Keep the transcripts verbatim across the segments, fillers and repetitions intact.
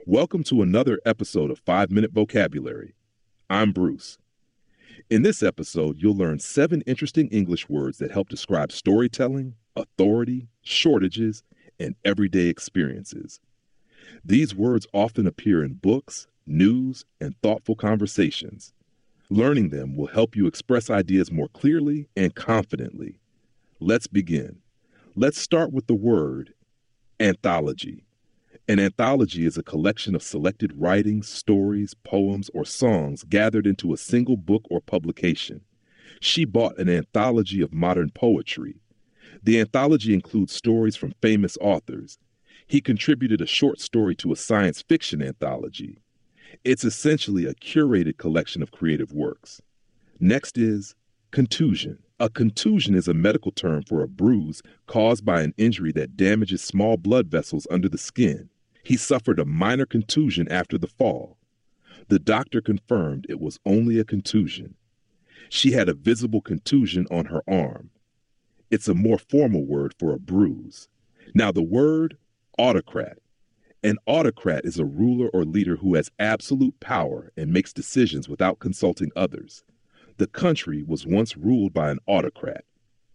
Welcome to another episode of five minute Vocabulary. I'm Bruce. In this episode, you'll learn seven interesting English words that help describe storytelling, authority, shortages, and everyday experiences. These words often appear in books, news, and thoughtful conversations. Learning them will help you express ideas more clearly and confidently. Let's begin. Let's start with the word anthology. An anthology is a collection of selected writings, stories, poems, or songs gathered into a single book or publication. She bought an anthology of modern poetry. The anthology includes stories from famous authors. He contributed a short story to a science fiction anthology. It's essentially a curated collection of creative works. Next is contusion. A contusion is a medical term for a bruise caused by an injury that damages small blood vessels under the skin. He suffered a minor contusion after the fall. The doctor confirmed it was only a contusion. She had a visible contusion on her arm. It's a more formal word for a bruise. Now the word autocrat. An autocrat is a ruler or leader who has absolute power and makes decisions without consulting others. The country was once ruled by an autocrat.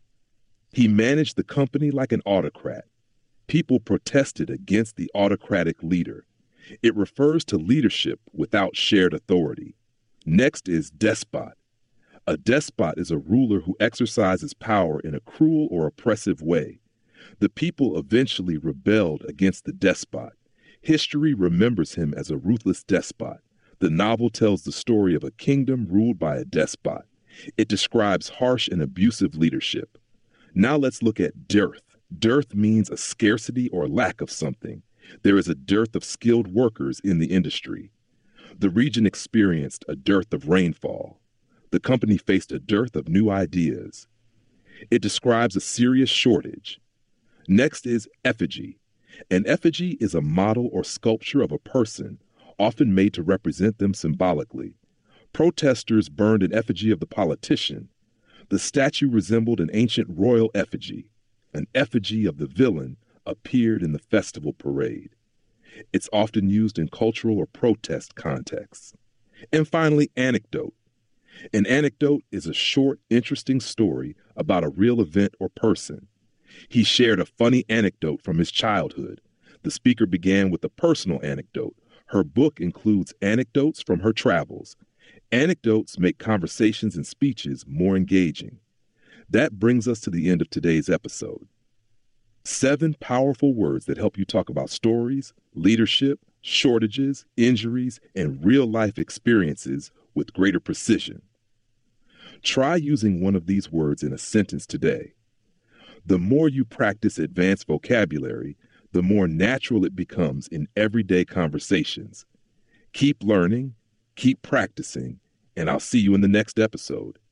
He managed the company like an autocrat. People protested against the autocratic leader. It refers to leadership without shared authority. Next is despot. A despot is a ruler who exercises power in a cruel or oppressive way. The people eventually rebelled against the despot. History remembers him as a ruthless despot. The novel tells the story of a kingdom ruled by a despot. It describes harsh and abusive leadership. Now let's look at dearth. Dearth means a scarcity or lack of something. There is a dearth of skilled workers in the industry. The region experienced a dearth of rainfall. The company faced a dearth of new ideas. It describes a serious shortage. Next is effigy. An effigy is a model or sculpture of a person, often made to represent them symbolically. Protesters burned an effigy of the politician. The statue resembled an ancient royal effigy. An effigy of the villain appeared in the festival parade. It's often used in cultural or protest contexts. And finally, anecdote. An anecdote is a short, interesting story about a real event or person. He shared a funny anecdote from his childhood. The speaker began with a personal anecdote. Her book includes anecdotes from her travels. Anecdotes make conversations and speeches more engaging. That brings us to the end of today's episode. Seven powerful words that help you talk about stories, leadership, shortages, injuries, and real-life experiences with greater precision. Try using one of these words in a sentence today. The more you practice advanced vocabulary, the more natural it becomes in everyday conversations. Keep learning, keep practicing, and I'll see you in the next episode.